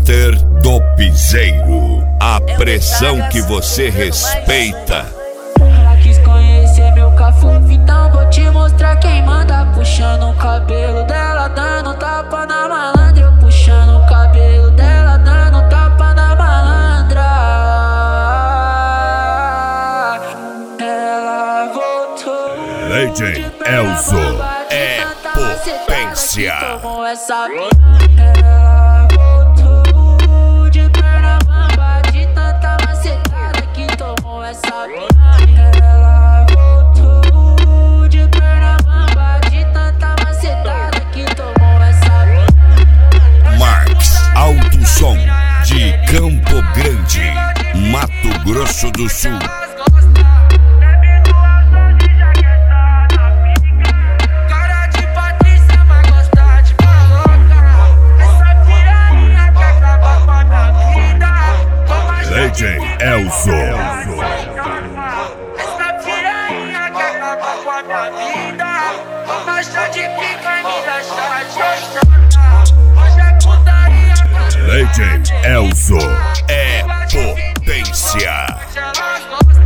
Master do Piseiro. A pressão que você respeita. Ela quis conhecer meu cafufo, então vou te mostrar quem manda. Puxando o cabelo dela, dando tapa na malandra. Eu puxando o cabelo dela, dando tapa na malandra. Ela voltou. Legend Elzo é potência. Ela voltou de perna bamba, de tanta macetada que tomou essa. Ela voltou de perna bamba, de tanta macetada que tomou essa. Marx Alto Som de Campo Grande, Mato Grosso do Sul. Legend Elzo. Essa piranha quer acabar com a minha vida. Gosta de pica e me deixa de hoje é putaria. Legend Elzo é potência.